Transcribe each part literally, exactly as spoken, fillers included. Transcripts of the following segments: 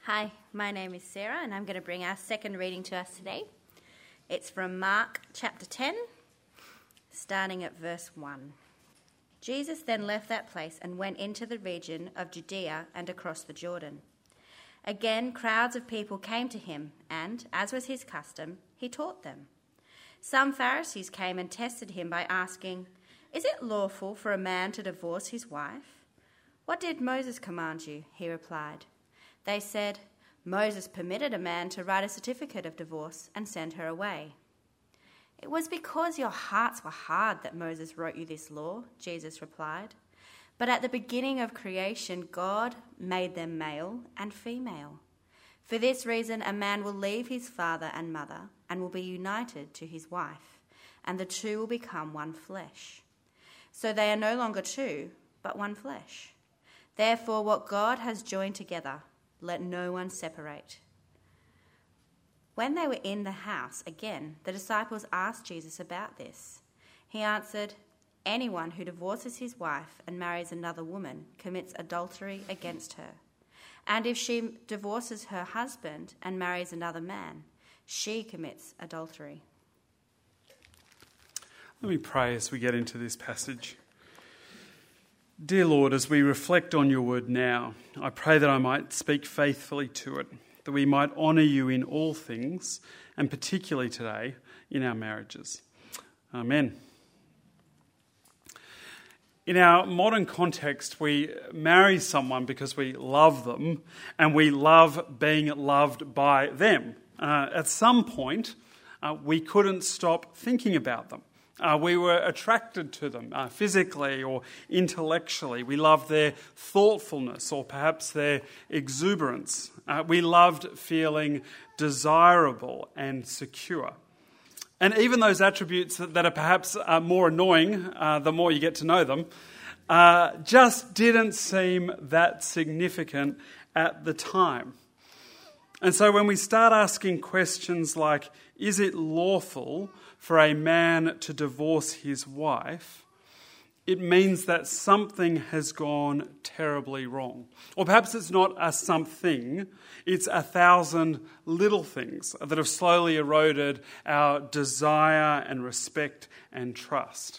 Hi, my name is Sarah and I'm going to bring our second reading to us today. It's from Mark chapter ten, starting at verse one. Jesus then left that place and went into the region of Judea and across the Jordan. Again, crowds of people came to him and, as was his custom, he taught them. Some Pharisees came and tested him by asking, "Is it lawful for a man to divorce his wife?" "What did Moses command you?" he replied. They said, "Moses permitted a man to write a certificate of divorce and send her away." "It was because your hearts were hard that Moses wrote you this law," Jesus replied. "But at the beginning of creation, God made them male and female. For this reason, a man will leave his father and mother and will be united to his wife, and the two will become one flesh. So they are no longer two, but one flesh. Therefore, what God has joined together, let no one separate." When they were in the house again, the disciples asked Jesus about this. He answered, "Anyone who divorces his wife and marries another woman commits adultery against her. And if she divorces her husband and marries another man, she commits adultery." Let me pray as we get into this passage. Dear Lord, as we reflect on your word now, I pray that I might speak faithfully to it, that we might honour you in all things, and particularly today in our marriages. Amen. In our modern context, we marry someone because we love them, and we love being loved by them. Uh, at some point, uh, we couldn't stop thinking about them. Uh, we were attracted to them uh, physically or intellectually. We loved their thoughtfulness or perhaps their exuberance. Uh, we loved feeling desirable and secure. And even those attributes that, that are perhaps uh, more annoying uh, the more you get to know them, uh, just didn't seem that significant at the time. And so when we start asking questions like, is it lawful for a man to divorce his wife, it means that something has gone terribly wrong. Or perhaps it's not a something, it's a thousand little things that have slowly eroded our desire and respect and trust.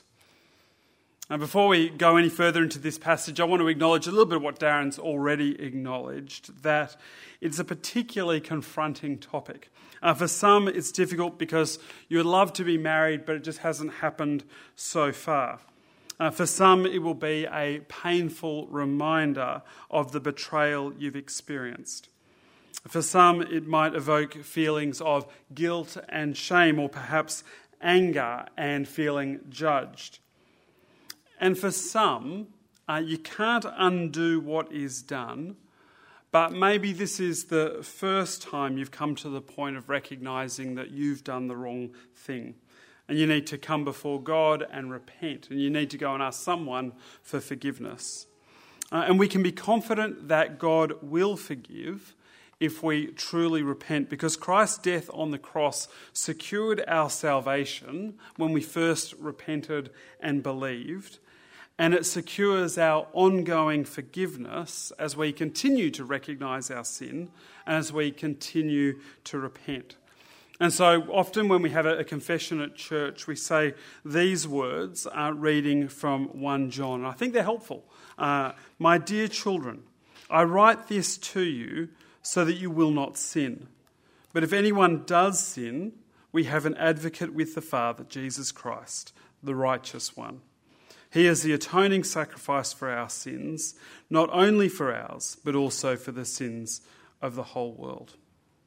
And before we go any further into this passage, I want to acknowledge a little bit of what Darren's already acknowledged, that it's a particularly confronting topic. Uh, for some, it's difficult because you would love to be married, but it just hasn't happened so far. Uh, for some, it will be a painful reminder of the betrayal you've experienced. For some, it might evoke feelings of guilt and shame, or perhaps anger and feeling judged. And for some, uh, you can't undo what is done, but maybe this is the first time you've come to the point of recognising that you've done the wrong thing. And you need to come before God and repent. And you need to go and ask someone for forgiveness. Uh, and we can be confident that God will forgive if we truly repent, because Christ's death on the cross secured our salvation when we first repented and believed. And it secures our ongoing forgiveness as we continue to recognise our sin and as we continue to repent. And so often when we have a confession at church, we say these words, uh, reading from First John. And I think they're helpful. Uh, "My dear children, I write this to you so that you will not sin. But if anyone does sin, we have an advocate with the Father, Jesus Christ, the righteous one. He is the atoning sacrifice for our sins, not only for ours, but also for the sins of the whole world."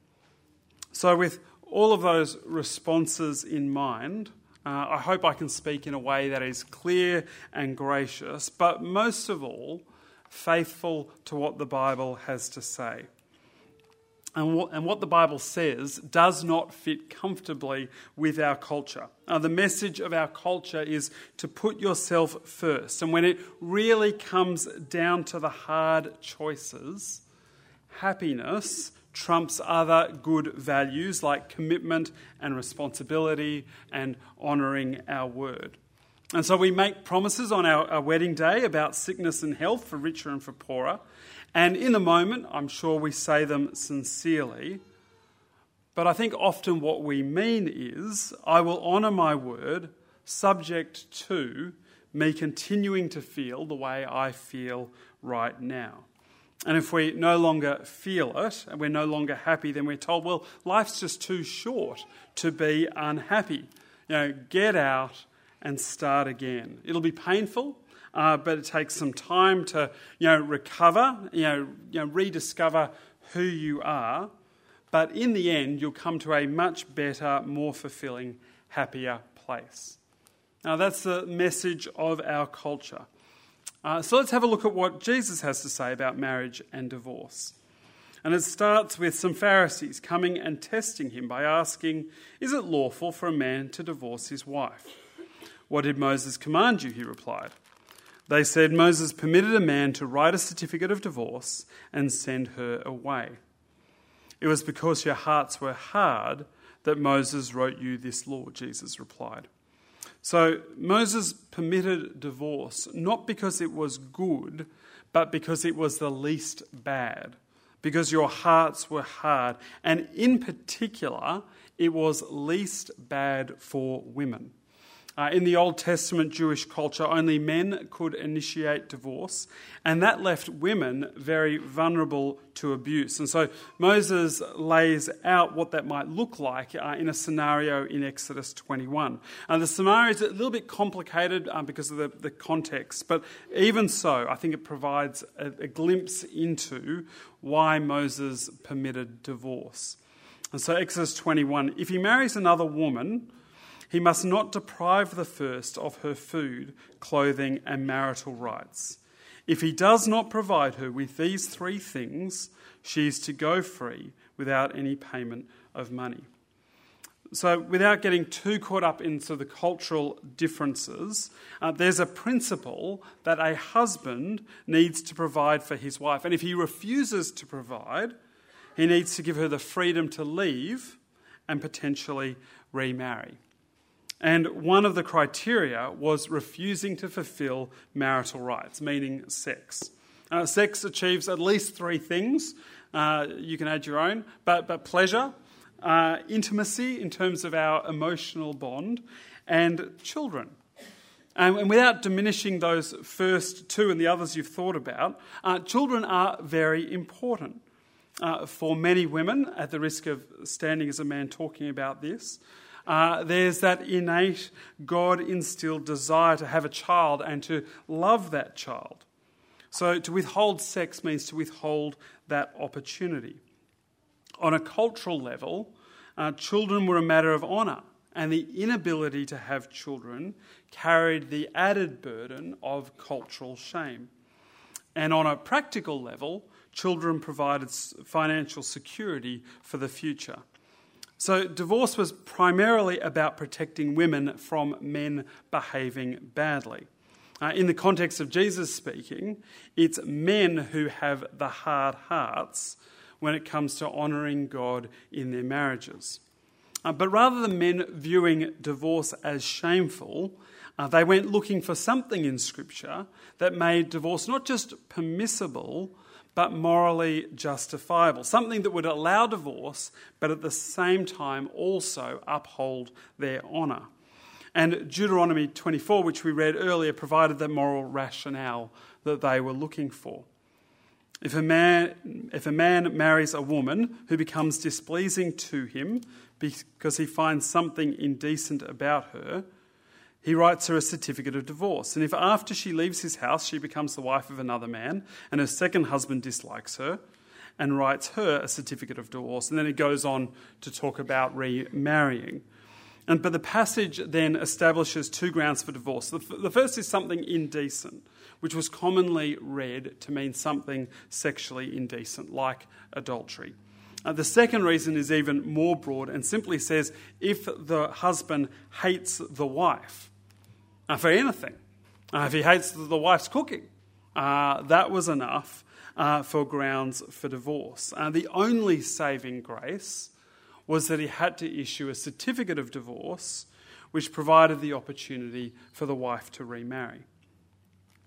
So with all of those responses in mind, uh, I hope I can speak in a way that is clear and gracious, but most of all, faithful to what the Bible has to say. And what, and what the Bible says does not fit comfortably with our culture. Uh, the message of our culture is to put yourself first. And when it really comes down to the hard choices, happiness trumps other good values like commitment and responsibility and honouring our word. And so we make promises on our, our wedding day about sickness and health for richer and for poorer. And in the moment, I'm sure we say them sincerely. But I think often what we mean is, I will honour my word subject to me continuing to feel the way I feel right now. And if we no longer feel it, and we're no longer happy, then we're told, well, life's just too short to be unhappy. You know, get out and start again. It'll be painful, uh, but it takes some time to, you know, recover, you know, you know, rediscover who you are. But in the end, you'll come to a much better, more fulfilling, happier place. Now, that's the message of our culture. Uh, so let's have a look at what Jesus has to say about marriage and divorce. And it starts with some Pharisees coming and testing him by asking, is it lawful for a man to divorce his wife? What did Moses command you? He replied. They said, Moses permitted a man to write a certificate of divorce and send her away. It was because your hearts were hard that Moses wrote you this law, Jesus replied. So Moses permitted divorce not because it was good, but because it was the least bad, because your hearts were hard. And in particular, it was least bad for women. Uh, in the Old Testament Jewish culture, only men could initiate divorce, and that left women very vulnerable to abuse. And so Moses lays out what that might look like uh, in a scenario in Exodus twenty-one. Uh, the scenario is a little bit complicated uh, because of the, the context, but even so, I think it provides a, a glimpse into why Moses permitted divorce. And so Exodus twenty-one, if he marries another woman, he must not deprive the first of her food, clothing, and marital rights. If he does not provide her with these three things, she is to go free without any payment of money. So without getting too caught up into the cultural differences, uh, there's a principle that a husband needs to provide for his wife. And if he refuses to provide, he needs to give her the freedom to leave and potentially remarry. And one of the criteria was refusing to fulfill marital rights, meaning sex. Uh, sex achieves at least three things. Uh, you can add your own, but, but pleasure, uh, intimacy in terms of our emotional bond, and children. Um, and without diminishing those first two and the others you've thought about, uh, children are very important. Uh, for many women, at the risk of standing as a man talking about this, Uh, there's that innate God-instilled desire to have a child and to love that child. So to withhold sex means to withhold that opportunity. On a cultural level, uh, children were a matter of honour, and the inability to have children carried the added burden of cultural shame. And on a practical level, children provided financial security for the future. So divorce was primarily about protecting women from men behaving badly. Uh, in the context of Jesus speaking, it's men who have the hard hearts when it comes to honouring God in their marriages. Uh, but rather than men viewing divorce as shameful, uh, they went looking for something in Scripture that made divorce not just permissible, but morally justifiable. Something that would allow divorce, but at the same time also uphold their honour. And Deuteronomy twenty-four, which we read earlier, provided the moral rationale that they were looking for. If a man, if a man marries a woman who becomes displeasing to him because he finds something indecent about her, he writes her a certificate of divorce. And if after she leaves his house she becomes the wife of another man and her second husband dislikes her and writes her a certificate of divorce. And then it goes on to talk about remarrying. And, but the passage then establishes two grounds for divorce. The, the first is something indecent, which was commonly read to mean something sexually indecent, like adultery. Uh, the second reason is even more broad and simply says if the husband hates the wife uh, for anything, uh, if he hates the wife's cooking, uh, that was enough uh, for grounds for divorce. Uh, the only saving grace was that he had to issue a certificate of divorce which provided the opportunity for the wife to remarry.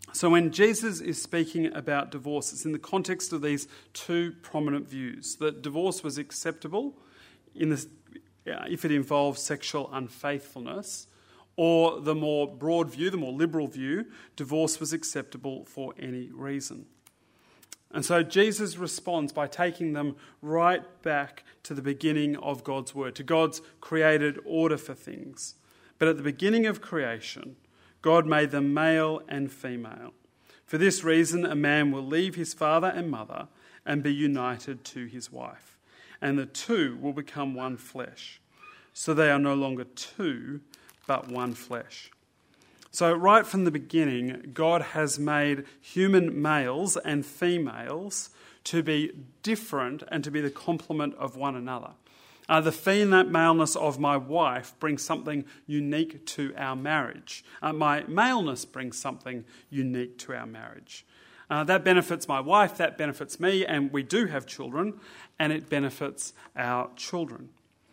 So when Jesus is speaking about divorce, it's in the context of these two prominent views, that divorce was acceptable in the, if it involved sexual unfaithfulness, or the more broad view, the more liberal view, divorce was acceptable for any reason. And so Jesus responds by taking them right back to the beginning of God's word, to God's created order for things. But at the beginning of creation, God made them male and female. For this reason, a man will leave his father and mother and be united to his wife, and the two will become one flesh. So they are no longer two, but one flesh. So right from the beginning, God has made human males and females to be different and to be the complement of one another. Uh, the femaleness of my wife brings something unique to our marriage. Uh, my maleness brings something unique to our marriage. Uh, that benefits my wife, that benefits me, and we do have children, and it benefits our children.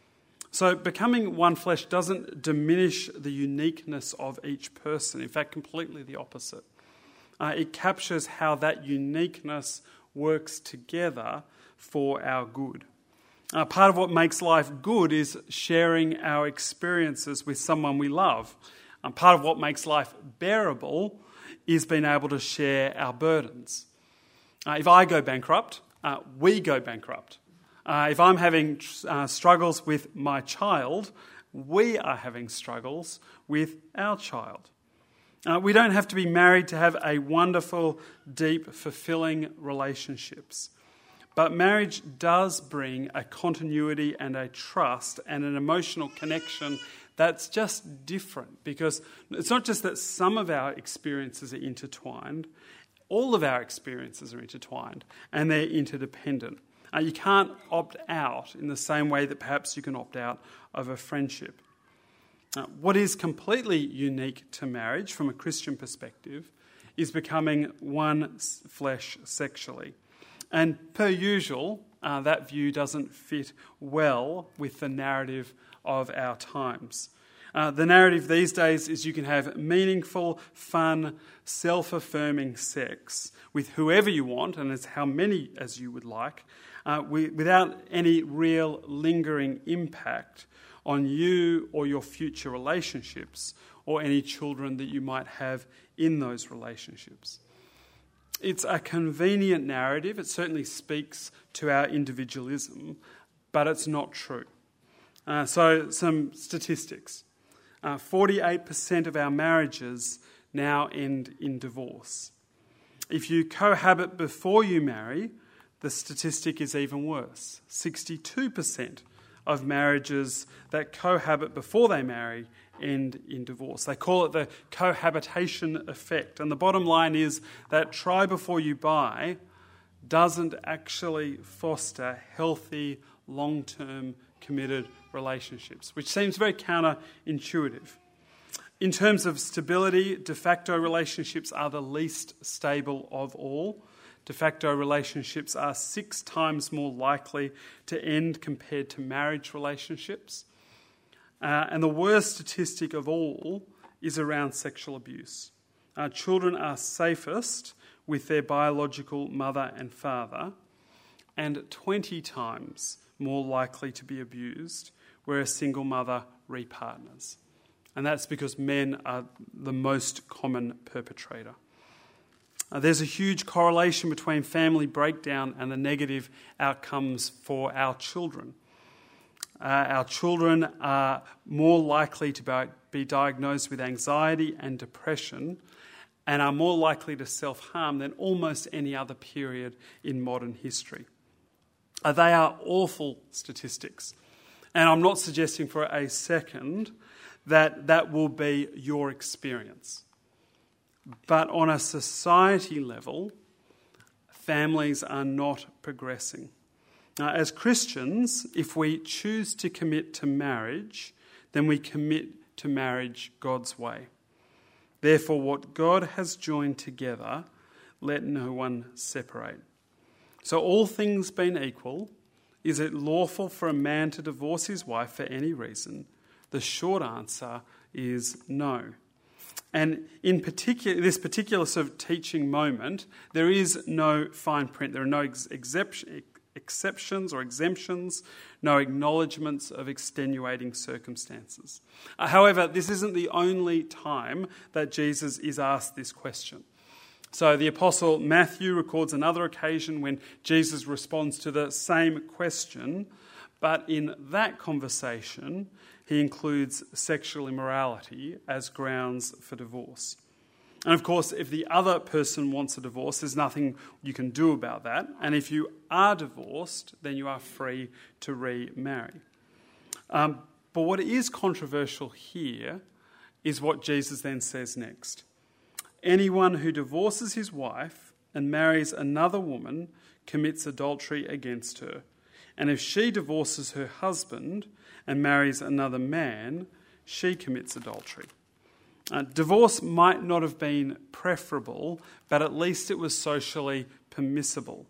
So becoming one flesh doesn't diminish the uniqueness of each person. In fact, completely the opposite. Uh, it captures how that uniqueness works together for our good. Uh, part of what makes life good is sharing our experiences with someone we love. Um, part of what makes life bearable is being able to share our burdens. Uh, if I go bankrupt, uh, we go bankrupt. Uh, if I'm having uh, struggles with my child, we are having struggles with our child. Uh, we don't have to be married to have a wonderful, deep, fulfilling relationships. But marriage does bring a continuity and a trust and an emotional connection that's just different, because it's not just that some of our experiences are intertwined, all of our experiences are intertwined and they're interdependent. Uh, you can't opt out in the same way that perhaps you can opt out of a friendship. Uh, what is completely unique to marriage from a Christian perspective is becoming one flesh sexually. And per usual, uh, that view doesn't fit well with the narrative of our times. Uh, the narrative these days is you can have meaningful, fun, self-affirming sex with whoever you want, and as how many as you would like, uh, we, without any real lingering impact on you or your future relationships or any children that you might have in those relationships. It's a convenient narrative. It certainly speaks to our individualism, but it's not true. Uh, so some statistics. Uh, forty-eight percent of our marriages now end in divorce. If you cohabit before you marry, the statistic is even worse. sixty-two percent of marriages that cohabit before they marry end in divorce. They call it the cohabitation effect. And the bottom line is that try before you buy doesn't actually foster healthy, long-term, committed relationships, which seems very counterintuitive. In terms of stability, de facto relationships are the least stable of all. De facto relationships are six times more likely to end compared to marriage relationships. Uh, and the worst statistic of all is around sexual abuse. Uh, children are safest with their biological mother and father, and twenty times more likely to be abused where a single mother repartners. And that's because men are the most common perpetrator. Uh, there's a huge correlation between family breakdown and the negative outcomes for our children. Uh, our children are more likely to be diagnosed with anxiety and depression and are more likely to self-harm than almost any other period in modern history. Uh, they are awful statistics. And I'm not suggesting for a second that that will be your experience. But on a society level, families are not progressing. Now, as Christians, if we choose to commit to marriage, then we commit to marriage God's way. Therefore, what God has joined together, let no one separate. So all things being equal, is it lawful for a man to divorce his wife for any reason? The short answer is no. And in particular, this particular sort of teaching moment, there is no fine print. There are no ex- exception, exceptions or exemptions, no acknowledgements of extenuating circumstances. Uh, however, this isn't the only time that Jesus is asked this question. So the Apostle Matthew records another occasion when Jesus responds to the same question, but in that conversation, he includes sexual immorality as grounds for divorce. And of course, if the other person wants a divorce, there's nothing you can do about that. And if you are divorced, then you are free to remarry. Um, but what is controversial here is what Jesus then says next. Anyone who divorces his wife and marries another woman commits adultery against her. And if she divorces her husband and marries another man, she commits adultery. Uh, divorce might not have been preferable, but at least it was socially permissible.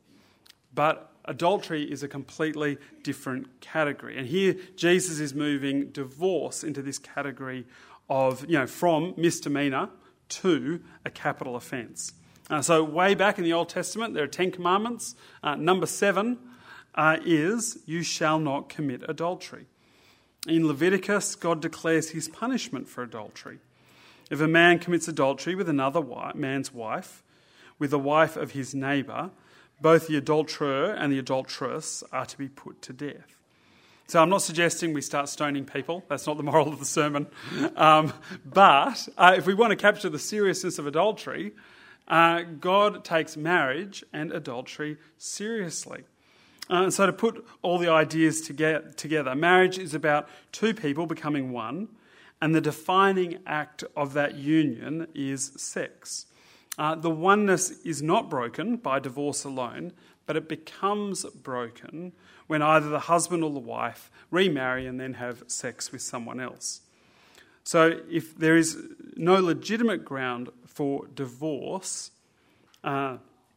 But adultery is a completely different category. And here Jesus is moving divorce into this category of, you know, from misdemeanor to a capital offence. Uh, so way back in the Old Testament, there are Ten Commandments. Uh, number seven uh, is, you shall not commit adultery. In Leviticus, God declares his punishment for adultery. If a man commits adultery with another wife, man's wife, with the wife of his neighbour, both the adulterer and the adulteress are to be put to death. So I'm not suggesting we start stoning people. That's not the moral of the sermon. Um, but uh, if we want to capture the seriousness of adultery, uh, God takes marriage and adultery seriously. Uh, so to put all the ideas toge- together, marriage is about two people becoming one, and the defining act of that union is sex. Uh, the oneness is not broken by divorce alone, but it becomes broken when either the husband or the wife remarry and then have sex with someone else. So if there is no legitimate ground for divorce, uh,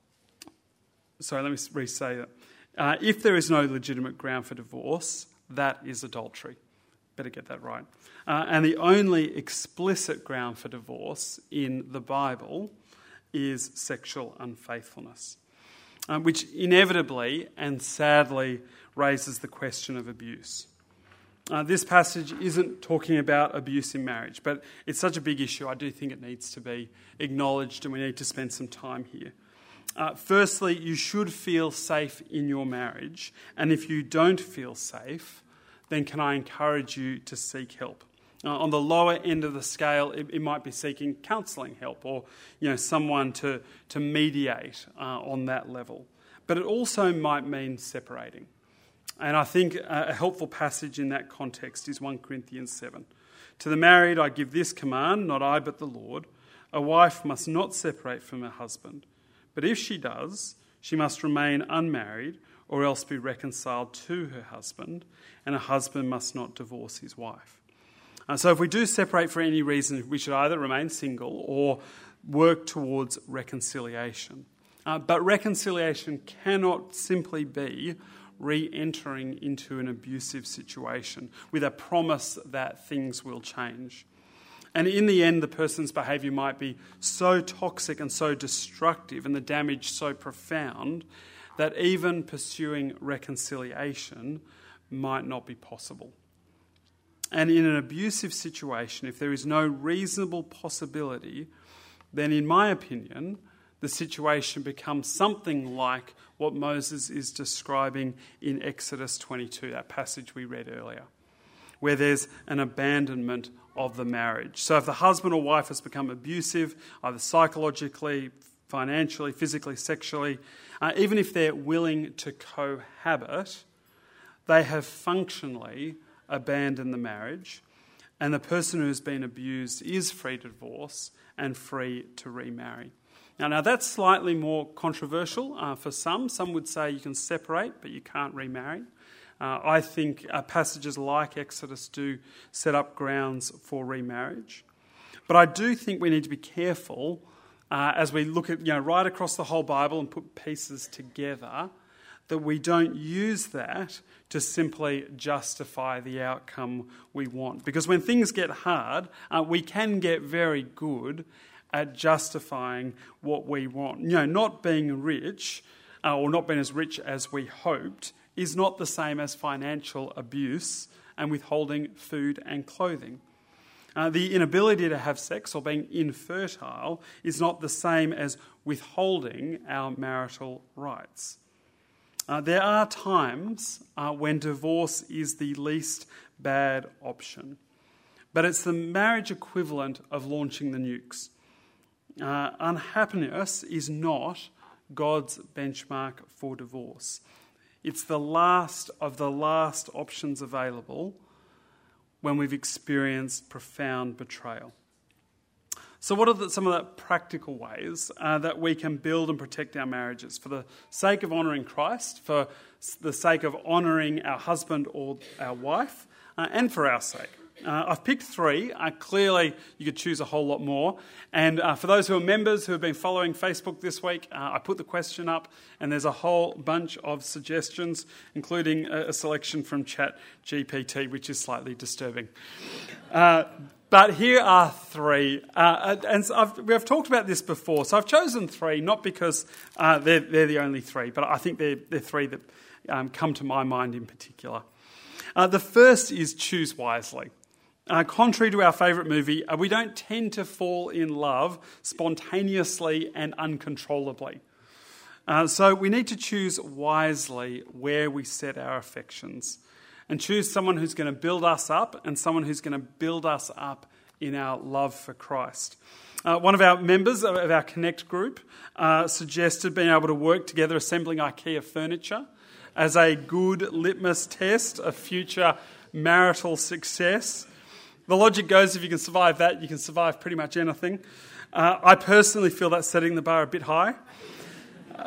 sorry, let me re-say that. Uh, if there is no legitimate ground for divorce, that is adultery. Better get that right. Uh, and the only explicit ground for divorce in the Bible is sexual unfaithfulness, uh, which inevitably and sadly raises the question of abuse. Uh, this passage isn't talking about abuse in marriage, but it's such a big issue, I do think it needs to be acknowledged, and we need to spend some time here. Uh, firstly, you should feel safe in your marriage, and if you don't feel safe, then can I encourage you to seek help? Uh, on the lower end of the scale, it, it might be seeking counselling help or, you know, someone to, to mediate uh, on that level. But it also might mean separating. And I think a, a helpful passage in that context is First Corinthians seven. To the married I give this command, not I but the Lord. A wife must not separate from her husband. But if she does, she must remain unmarried or else be reconciled to her husband, and a husband must not divorce his wife. Uh, so if we do separate for any reason, we should either remain single or work towards reconciliation. Uh, but reconciliation cannot simply be re-entering into an abusive situation with a promise that things will change. And in the end, the person's behaviour might be so toxic and so destructive and the damage so profound that even pursuing reconciliation might not be possible. And in an abusive situation, if there is no reasonable possibility, then in my opinion, the situation becomes something like what Moses is describing in Exodus twenty-two, that passage we read earlier, where there's an abandonment of the marriage. So if the husband or wife has become abusive, either psychologically, financially, physically, sexually, uh, even if they're willing to cohabit, they have functionally abandoned the marriage, and the person who has been abused is free to divorce and free to remarry. Now, now that's slightly more controversial uh, for some. Some would say you can separate, but you can't remarry. Uh, I think uh, passages like Exodus do set up grounds for remarriage. But I do think we need to be careful uh, as we look at, you know, right across the whole Bible and put pieces together, that we don't use that to simply justify the outcome we want. Because when things get hard, uh, we can get very good at justifying what we want. You know, not being rich, uh, or not being as rich as we hoped, is not the same as financial abuse and withholding food and clothing. Uh, the inability to have sex or being infertile is not the same as withholding our marital rights. Uh, there are times uh, when divorce is the least bad option, but it's the marriage equivalent of launching the nukes. Uh, unhappiness is not God's benchmark for divorce. It's the last of the last options available when we've experienced profound betrayal. So what are the, some of the practical ways uh, that we can build and protect our marriages for the sake of honouring Christ, for the sake of honouring our husband or our wife, uh, and for our sake? Uh, I've picked three. Uh, clearly, you could choose a whole lot more. And uh, for those who are members who have been following Facebook this week, uh, I put the question up, and there's a whole bunch of suggestions, including a, a selection from Chat G P T, which is slightly disturbing. Uh, but here are three. Uh, and I've, we've talked about this before, so I've chosen three, not because uh, they're, they're the only three, but I think they're, they're three that um, come to my mind in particular. Uh, the first is choose wisely. Uh, contrary to our favourite movie, uh, we don't tend to fall in love spontaneously and uncontrollably. Uh, so we need to choose wisely where we set our affections and choose someone who's going to build us up and someone who's going to build us up in our love for Christ. Uh, one of our members of our Connect group uh, suggested being able to work together assembling IKEA furniture as a good litmus test of future marital success. The logic goes, if you can survive that, you can survive pretty much anything. Uh, I personally feel that's setting the bar a bit high. Uh,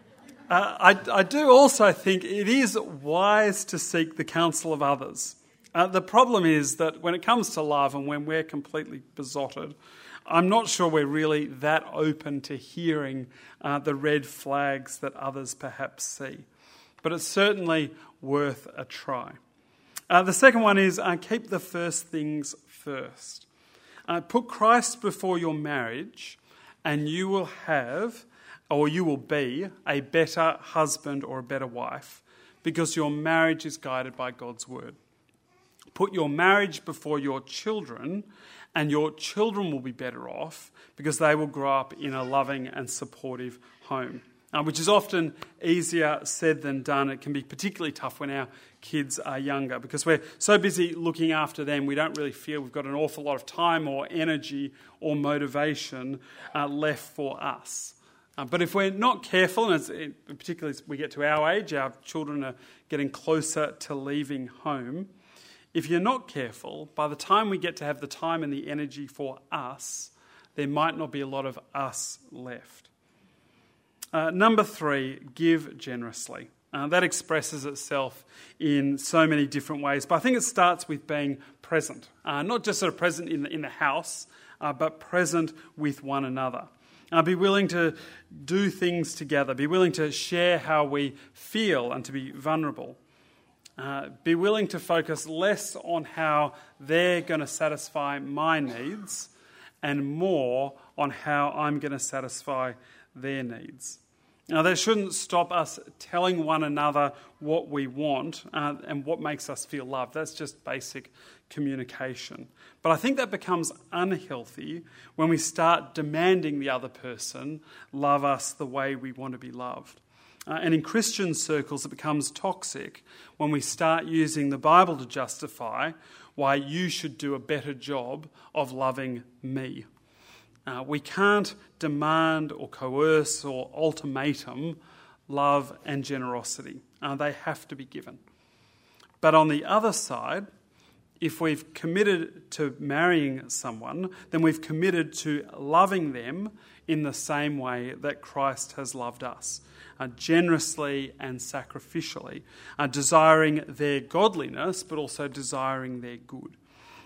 I, I do also think it is wise to seek the counsel of others. Uh, the problem is that when it comes to love and when we're completely besotted, I'm not sure we're really that open to hearing uh, the red flags that others perhaps see. But it's certainly worth a try. Uh, the second one is uh, keep the first things first. Uh, put Christ before your marriage and you will have, or you will be, a better husband or a better wife because your marriage is guided by God's word. Put your marriage before your children and your children will be better off because they will grow up in a loving and supportive home. Uh, which is often easier said than done. It can be particularly tough when our kids are younger because we're so busy looking after them, we don't really feel we've got an awful lot of time or energy or motivation uh, left for us. Uh, but if we're not careful, and as, particularly as we get to our age, our children are getting closer to leaving home, if you're not careful, by the time we get to have the time and the energy for us, there might not be a lot of us left. Uh, number three, give generously. Uh, that expresses itself in so many different ways, but I think it starts with being present. Uh, not just sort of present in the, in the house, uh, but present with one another. Uh, be willing to do things together. Be willing to share how we feel and to be vulnerable. Uh, be willing to focus less on how they're going to satisfy my needs and more on how I'm going to satisfy their needs. Now, that shouldn't stop us telling one another what we want uh, and what makes us feel loved. That's just basic communication. But I think that becomes unhealthy when we start demanding the other person love us the way we want to be loved. Uh, and in Christian circles, it becomes toxic when we start using the Bible to justify why you should do a better job of loving me. Uh, we can't demand or coerce or ultimatum love and generosity. Uh, they have to be given. But on the other side, if we've committed to marrying someone, then we've committed to loving them in the same way that Christ has loved us, uh, generously and sacrificially, uh, desiring their godliness, but also desiring their good.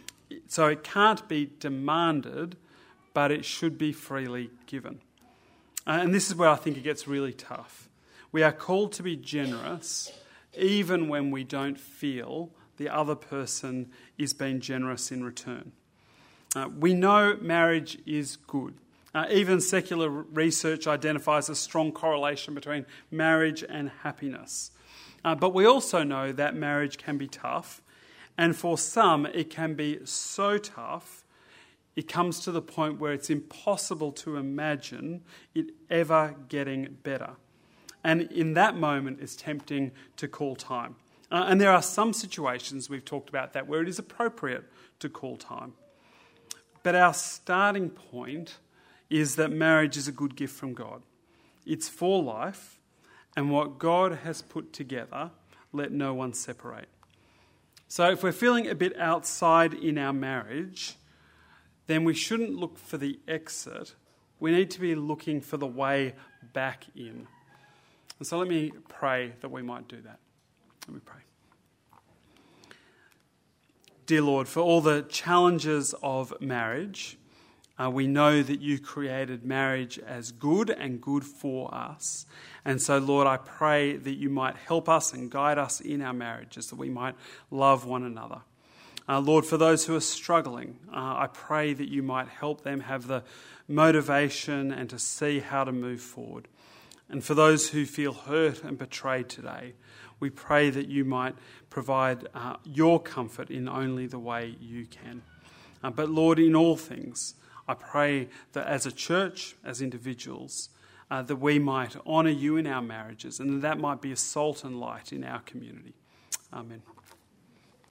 So it can't be demanded, but it should be freely given. Uh, and this is where I think it gets really tough. We are called to be generous even when we don't feel the other person is being generous in return. Uh, we know marriage is good. Uh, even secular research identifies a strong correlation between marriage and happiness. Uh, but we also know that marriage can be tough, and for some it can be so tough it comes to the point where it's impossible to imagine it ever getting better. And in that moment it's tempting to call time. Uh, and there are some situations, we've talked about that, where it is appropriate to call time. But our starting point is that marriage is a good gift from God. It's for life, and what God has put together, let no one separate. So if we're feeling a bit outside in our marriage, then we shouldn't look for the exit. We need to be looking for the way back in. And so let me pray that we might do that. Let me pray. Dear Lord, for all the challenges of marriage, uh, we know that you created marriage as good and good for us. And so, Lord, I pray that you might help us and guide us in our marriages, that we might love one another. Uh, Lord, for those who are struggling, uh, I pray that you might help them have the motivation and to see how to move forward. And for those who feel hurt and betrayed today, we pray that you might provide uh, your comfort in only the way you can. Uh, but Lord, in all things, I pray that as a church, as individuals, uh, that we might honour you in our marriages, and that that might be a salt and light in our community. Amen.